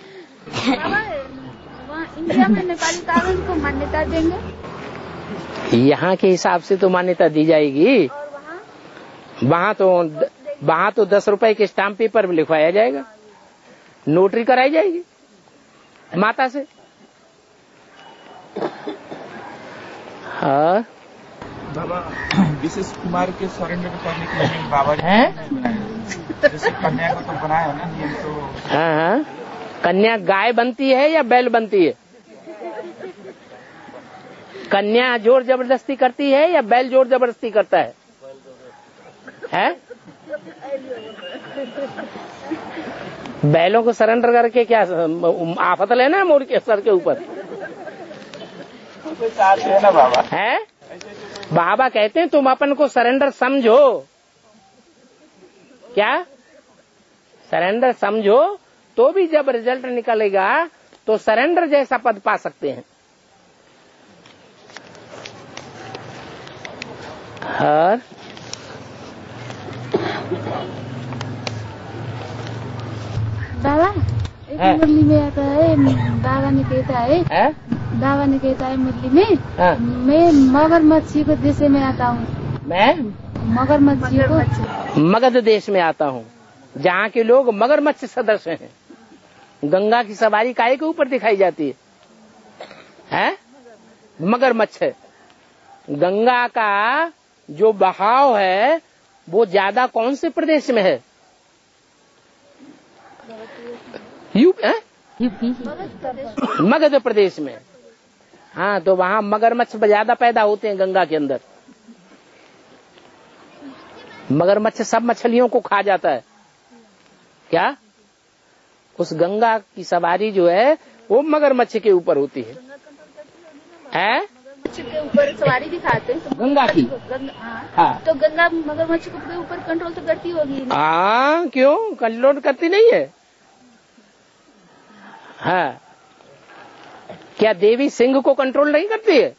वहाँ इंडिया में नेपाली कागज को मान्यता देंगे? यहाँ के हिसाब से तो मान्यता दी जाएगी। वहाँ तो वहाँ तो दस रुपए के स्टाम्प पेपर में लिखवाया जाएगा, नोटरी कराई जाएगी माता से। हाँ बाबा, विशेष कुमार के सरेंडर करने के लिए बाबा हैं? जैसे कन्या को तो बनाया ना नियम तो। हाँ हाँ, कन्या गाय बनती है या बैल बनती है? कन्या जोर जबरदस्ती करती है या बैल जोर जबरदस्ती करता है? है? बैलों को सरेंडर करके क्या आफत लेना है मोड़ के सर के ऊपर? है ना बाबा? है? बाबा कहते हैं तुम अपन को सरेंडर समझो। क्या? सरेंडर समझो तो भी जब रिजल्ट निकलेगा तो सरेंडर जैसा पद पा सकते हैं। और बाबा एक मुरली में आता है, बाबा ने कहता है, है? बाबा ने कहता है मुरली में, हाँ। मैं मगरमच्छी को देश में आता हूँ। मैं मगरमच्छी को मगध देश में आता हूँ, जहाँ के लोग मगरमच्छ सदृश हैं। गंगा की सवारी काहे के ऊपर दिखाई जाती है? है? मगरमच्छ। गंगा का जो बहाव है वो ज्यादा कौन से प्रदेश में है? यूपी है? मगध प्रदेश में। हाँ, तो वहाँ मगरमच्छ ज्यादा पैदा होते हैं गंगा के अंदर। मगरमच्छ सब मछलियों को खा जाता है। क्या? उस गंगा की सवारी जो है वो मगरमच्छ के ऊपर होती है। है? के ऊपर सवारी दिखाते हैं तो गंगा की। गंगा, हाँ। हाँ। तो गंगा मगरमच्छ के ऊपर कंट्रोल तो करती होगी। हाँ, क्यों कंट्रोल करती नहीं है? हाँ, क्या देवी सिंह को कंट्रोल नहीं करती है?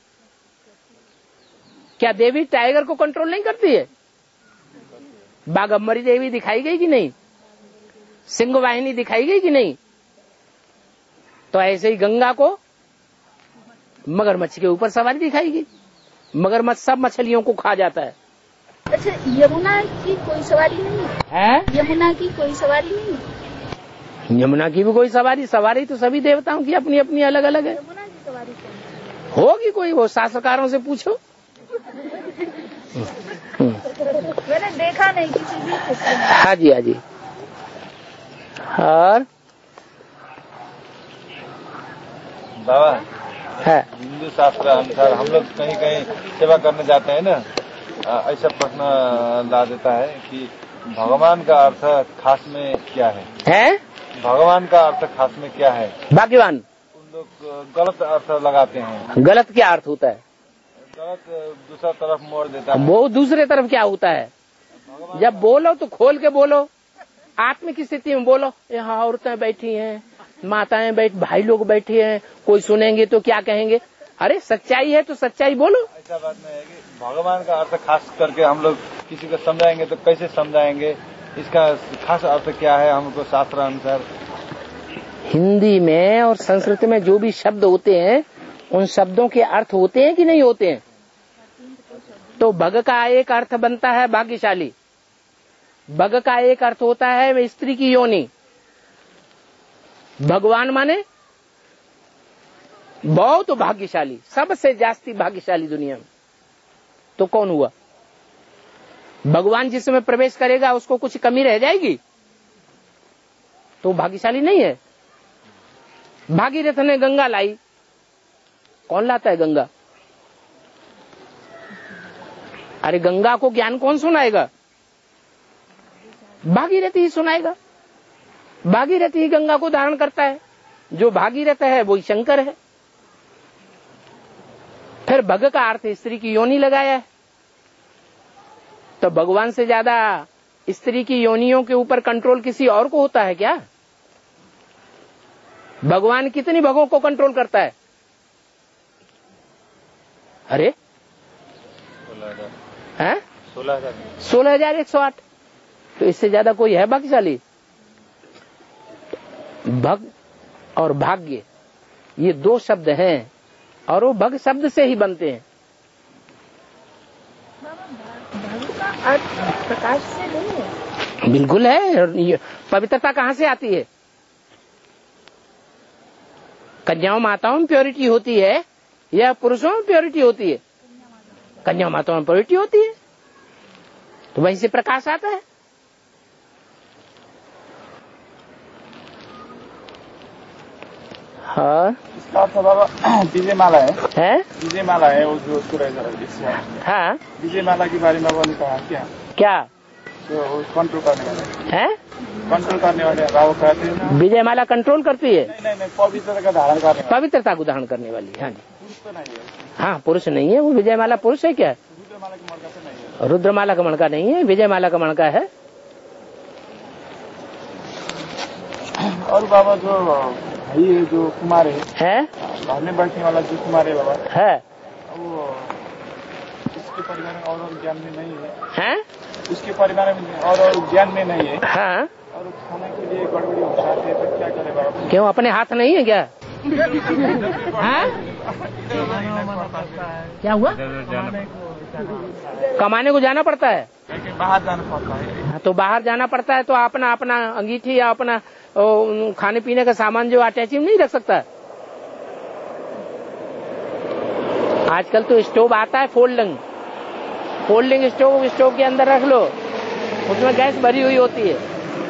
क्या देवी टाइगर को कंट्रोल नहीं करती है? बाघम्बरी देवी दिखाई गई कि नहीं? सिंह वाहिनी दिखाई गई कि नहीं? तो ऐसे ही गंगा को मगरमच्छ के ऊपर सवारी दिखाई गई। मगरमच्छ सब मछलियों को खा जाता है। अच्छा, यमुना की कोई सवारी नहीं है? यमुना की कोई सवारी नहीं? यमुना की भी कोई सवारी सवारी तो सभी देवताओं की अपनी अपनी अलग अलग है। यमुना की सवारी होगी कोई, वो शास्त्रकारों से पूछो। मैंने देखा नहीं किसी भी। हाँ जी, हाँ जी। और बाबा, है हिंदू शास्त्र अनुसार हम लोग कहीं कहीं सेवा करने जाते हैं ना, ऐसा प्रश्न ला देता है कि भगवान का अर्थ खास में क्या है? है? भगवान का अर्थ खास में क्या है? भाग्यवान। उन लोग गलत अर्थ लगाते हैं। गलत क्या अर्थ होता है? गलत दूसरा तरफ मोड़ देता है। वो दूसरे तरफ क्या होता है? जब बोलो तो खोल के बोलो, आत्म की स्थिति में बोलो। यहाँ औरतें बैठी हैं, माताएं बैठ, भाई लोग बैठे हैं, कोई सुनेंगे तो क्या कहेंगे? अरे सच्चाई है तो सच्चाई बोलो। ऐसा बात नहीं है कि भगवान का अर्थ खास करके हम लोग किसी को समझाएंगे तो कैसे समझाएंगे? इसका खास अर्थ क्या है हमको शास्त्र अनुसार? हिंदी में और संस्कृत में जो भी शब्द होते हैं उन शब्दों के अर्थ होते हैं कि नहीं होते हैं? तो भग का एक अर्थ बनता है भाग्यशाली। भग का एक अर्थ होता है स्त्री की योनि। भगवान माने बहुत भाग्यशाली, सबसे जास्ती भाग्यशाली दुनिया में। तो कौन हुआ? भगवान जिसमें प्रवेश करेगा उसको कुछ कमी रह जाएगी तो भाग्यशाली नहीं है। भागीरथ ने गंगा लाई। कौन लाता है गंगा? अरे गंगा को ज्ञान कौन सुनाएगा? भागीरथ ही सुनाएगा। भागीरथ ही गंगा को धारण करता है। जो भागीरथ है वही शंकर है। फिर भग का अर्थ स्त्री की योनि लगाया है। तो भगवान से ज्यादा स्त्री की योनियों के ऊपर कंट्रोल किसी और को होता है क्या? भगवान कितनी भगों को कंट्रोल करता है? अरे हैं? सोलह हजार सोलह हजार एक सौ आठ। तो इससे ज्यादा कोई है भाग्यशाली? भग और भाग्य ये दो शब्द हैं और वो भग शब्द से ही बनते हैं। अर्थ प्रकाश से नहीं है? बिल्कुल है। ये पवित्रता कहाँ से आती है? कन्याओं माताओं में प्योरिटी होती है या पुरुषों में प्योरिटी होती है? कन्याओं माताओं में प्योरिटी होती है, तो वहीं से प्रकाश आता है। हाँ, इसका अर्थ बाबा विजय माला है, है? विजय माला है वो जो उसको रहेगा। हाँ, विजय माला के बारे में बाबा ने कहा क्या? क्या तो कंट्रोल करने वाले है? कंट्रोल करने वाले बाबा कहते हैं ना। विजय माला कंट्रोल करती है? नहीं नहीं नहीं, पवित्रता का धारण करने वाले। पवित्रता को धारण करने वाली। हाँ जी। पुरुष तो नहीं है। हाँ, पुरुष नहीं है वो। विजय माला पुरुष है क्या? रुद्र माला की मणका से नहीं है। रुद्र माला का मणका नहीं है, विजय माला का मणका है। और बाबा जो भाई है जो कुमार है, है? घर में बैठने वाला जो कुमार है बाबा, है? वो उसके परिवार में और और ज्ञान में नहीं है। हैं? उसके परिवार में और और ज्ञान में नहीं है। हाँ। और खाने के लिए गड़बड़ी हो जाती है तो क्या करे बाबा? क्यों, अपने हाथ नहीं है क्या? हाँ? क्या हुआ? कमाने को जाना पड़ता है, बाहर जाना पड़ता है। तो बाहर जाना पड़ता है तो अपना अपना अंगीठी या अपना ओ, खाने पीने का सामान जो अटैची में नहीं रख सकता। आजकल तो स्टोव आता है फोल्डिंग, फोल्डिंग स्टोव, स्टोव के अंदर रख लो, उसमें गैस भरी हुई होती है।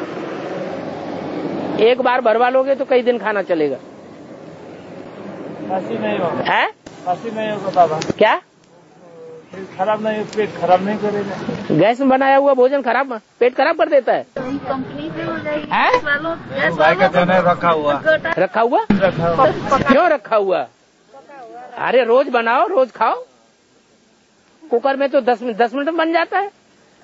एक बार भरवा लोगे तो कई दिन खाना चलेगा। खांसी नहीं होगा है? खांसी नहीं होगा बाबा। क्या खराब नहीं, पेट खराब नहीं करेगा। गैस में बनाया हुआ भोजन खराब, पेट खराब कर देता है। कंपनी पे हो जाएगी। है? रखा हुआ रखा हुआ रखा हुआ क्यों रखा हुआ? अरे रोज बनाओ, रोज खाओ। कुकर में तो दस मिनट दस मिनट में बन जाता है।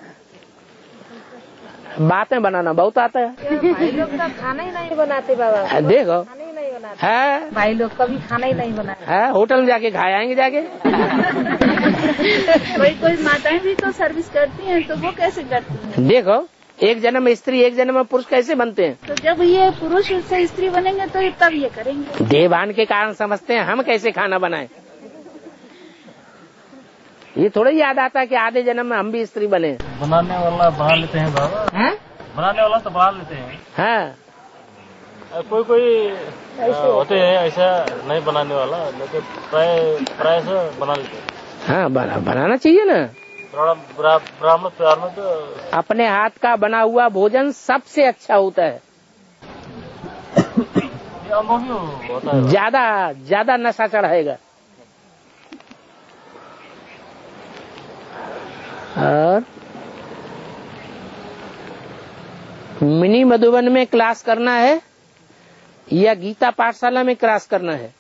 बातें बनाना बहुत आता है। भाई लोग तो खाना ही नहीं बनाते बाबा। देखो, खाना ही नहीं बनाते है भाई लोग, कभी खाना ही नहीं बनाते। है होटल में जाके खाए आएंगे जाके। कोई कोई माताएं भी तो सर्विस करती हैं, तो वो कैसे करती हैं? देखो, एक जन्म में स्त्री एक जन्म में पुरुष कैसे बनते हैं? तो जब ये पुरुष से स्त्री बनेंगे तो तब ये करेंगे। देवान के कारण समझते हैं हम कैसे खाना बनाएं। ये थोड़ा याद आता है कि आधे जन्म में हम भी स्त्री बने। बनाने वाला बना लेते हैं बाबा। हैं? बनाने वाला तो बना लेते हैं। हाँ, कोई कोई होते हैं ऐसा नहीं बनाने वाला, लेकिन प्राय प्राय से बना लेते हैं। हाँ, बना, बनाना चाहिए ना। ब्राह्मण प्यार में तो अपने हाथ का बना हुआ भोजन सबसे अच्छा होता है। होता है। ज्यादा ज्यादा नशा चढ़ाएगा। और मिनी मधुबन में क्लास करना है या गीता पाठशाला में क्लास करना है?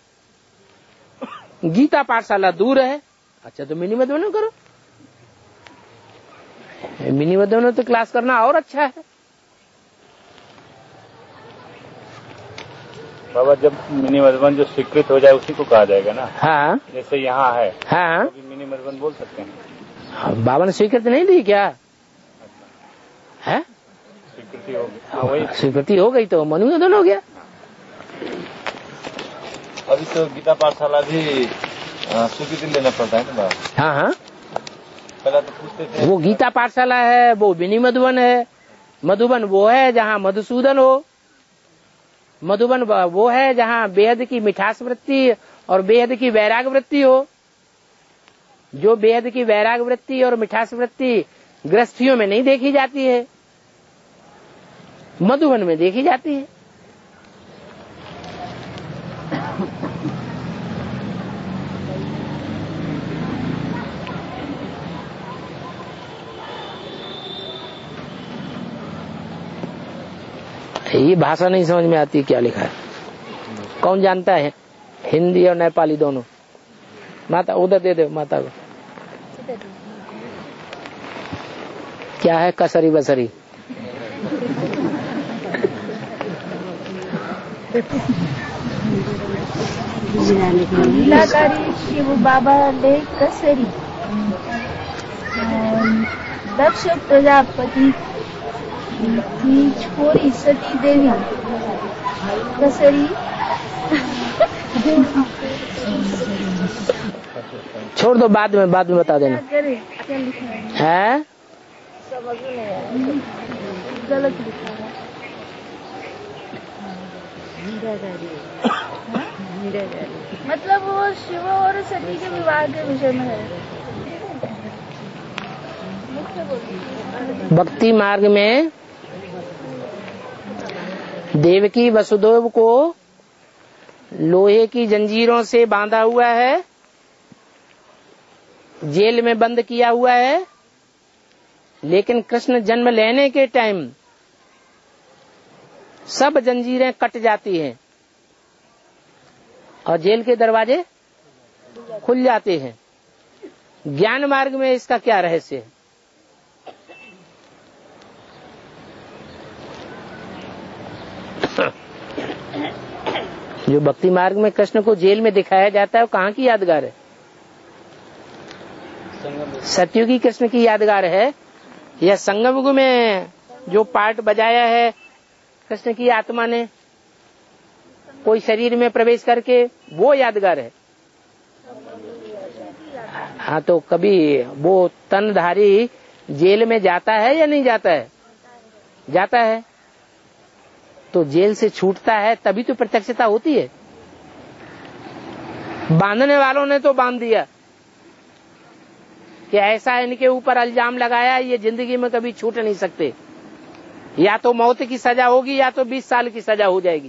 गीता पाठशाला दूर है, अच्छा तो मिनी मधुबन में करो। मिनी मधुबन में तो क्लास करना और अच्छा है। बाबा, जब मिनी मधुबन जो स्वीकृत हो जाए उसी को कहा जाएगा ना। हाँ, जैसे यहाँ है, हाँ, तो मिनी मधुबन बोल सकते हैं। बाबा ने स्वीकृति नहीं दी क्या? है? स्वीकृति हो गई, स्वीकृति हो गई तो मनु मधुबन हो गया। अभी तो गीता पाठशाला भी स्वीकृति लेना पड़ता है ना बाबा। हाँ, हाँ, पहले तो पूछते थे। वो गीता पाठशाला है, वो मिनी मधुबन है। मधुबन वो है जहाँ मधुसूदन हो। मधुबन वो है जहाँ बेहद की मिठास वृत्ति और बेहद की वैराग वृत्ति हो। जो बेहद की वैराग वृत्ति और मिठास वृत्ति गृहस्थियों में नहीं देखी जाती है, मधुबन में देखी जाती है। ये भाषा नहीं समझ में आती क्या लिखा है। कौन जानता है हिंदी और नेपाली दोनों? माता उधर दे दे माता को। क्या है कसरी बसरी? लीलाकारी शिव बाबा ले कसरी, दक्ष प्रजापति की छोरी सती देवी कसरी। छोड़ दो, बाद में बाद में बता देना। क्या करे, क्या लिखा है? है समझ में नहीं आया, गलत लिखा है। मतलब वो शिव और सती के विवाह के विषय में है। भक्ति मार्ग में देवकी वसुदेव को लोहे की जंजीरों से बांधा हुआ है, जेल में बंद किया हुआ है, लेकिन कृष्ण जन्म लेने के टाइम सब जंजीरें कट जाती हैं और जेल के दरवाजे खुल जाते हैं। ज्ञान मार्ग में इसका क्या रहस्य है? जो भक्ति मार्ग में कृष्ण को जेल में दिखाया जाता है वो कहाँ की यादगार है? सतयुगी कृष्ण की यादगार है या संगम युग में जो पार्ट बजाया है कृष्ण की आत्मा ने कोई शरीर में प्रवेश करके, वो यादगार है? हाँ, तो कभी वो तनधारी जेल में जाता है या नहीं जाता है? जाता है। तो जेल से छूटता है तभी तो प्रत्यक्षता होती है। बांधने वालों ने तो बांध दिया कि ऐसा इनके ऊपर इल्जाम लगाया, ये जिंदगी में कभी छूट नहीं सकते, या तो मौत की सजा होगी या तो बीस साल की सजा हो जाएगी।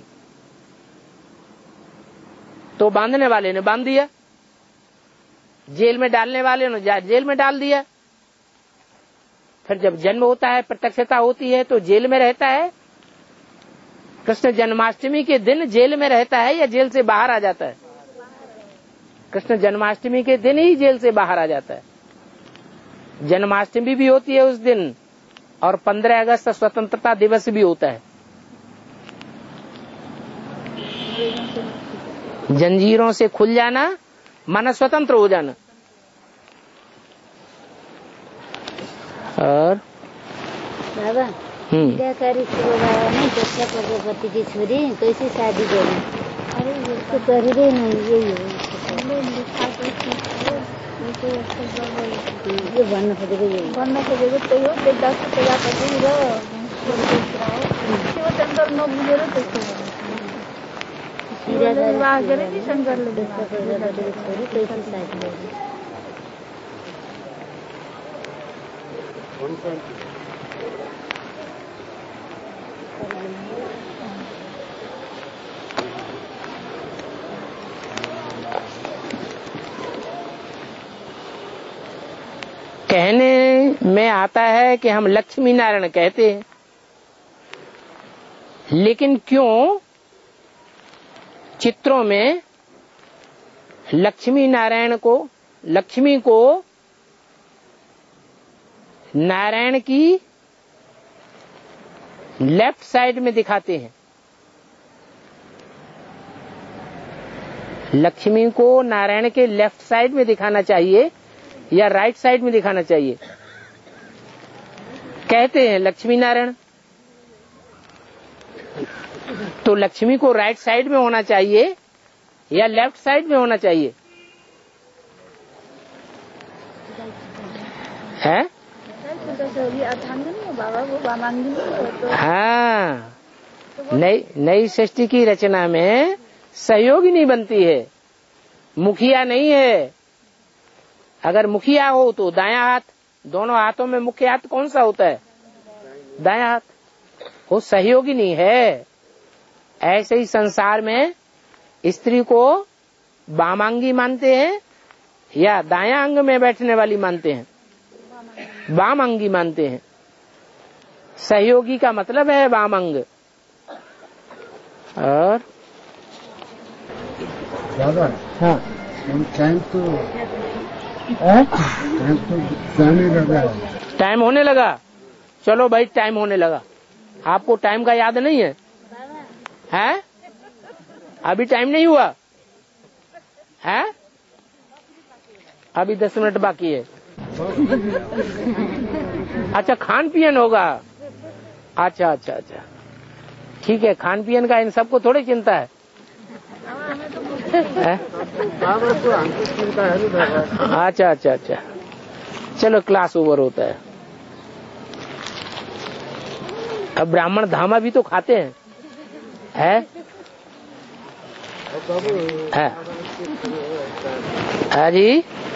तो बांधने वाले ने बांध दिया, जेल में डालने वाले ने जेल में डाल दिया। फिर जब जन्म होता है, प्रत्यक्षता होती है, तो जेल में रहता है। कृष्ण जन्माष्टमी के दिन जेल में रहता है या जेल से बाहर आ जाता है? कृष्ण जन्माष्टमी के दिन ही जेल से बाहर आ जाता है। जन्माष्टमी भी होती है उस दिन और पंद्रह अगस्त स्वतंत्रता दिवस भी होता है। जंजीरों से खुल जाना माना स्वतंत्र हो जाना। और बाबा, क्रीडाकारी शिव बाबा ने दक्ष प्रजापति की छोरी कैसे शादी करी? अरे उसको करीबे नहीं, यही हो ये भन्न खोजेको यही भन्न खोजेको त्यही हो। दक्ष प्रजापति र शिवचन्द्र नबुझेर त्यस्तो विवाह गरेर शङ्करले दक्ष प्रजापति की छोरी कैसे शादी करी? कहने में आता है कि हम लक्ष्मी नारायण कहते हैं, लेकिन क्यों चित्रों में लक्ष्मी नारायण को लक्ष्मी को नारायण की लेफ्ट साइड में दिखाते हैं? लक्ष्मी को नारायण के लेफ्ट साइड में दिखाना चाहिए या राइट साइड में दिखाना चाहिए? कहते हैं लक्ष्मी नारायण, तो लक्ष्मी को राइट साइड में होना चाहिए या लेफ्ट साइड में होना चाहिए? है? हाँ, नई नई सृष्टि की रचना में सहयोगिनी बनती है, मुखिया नहीं है। अगर मुखिया हो तो दायां हाथ, दोनों हाथों में मुख्य हाथ कौन सा होता है? दायां हाथ। वो सहयोगिनी है। ऐसे ही संसार में स्त्री को वामांगी मानते हैं या दायां अंग में बैठने वाली मानते हैं? वाम अंगी मानते हैं। सहयोगी का मतलब है वाम अंग। और दादा, हाँ, टाइम तो टाइम तो जाने लगा। टाइम होने लगा। चलो भाई, टाइम होने लगा। आपको टाइम का याद नहीं है? है? अभी टाइम नहीं हुआ है? अभी दस मिनट बाकी है। अच्छा, खान पियन होगा। अच्छा अच्छा अच्छा, ठीक है। खान पियन का इन सबको थोड़ी चिंता है, है? अच्छा अच्छा अच्छा, चलो क्लास ओवर होता है। अब ब्राह्मण धामा भी तो खाते हैं, है, है, है जी।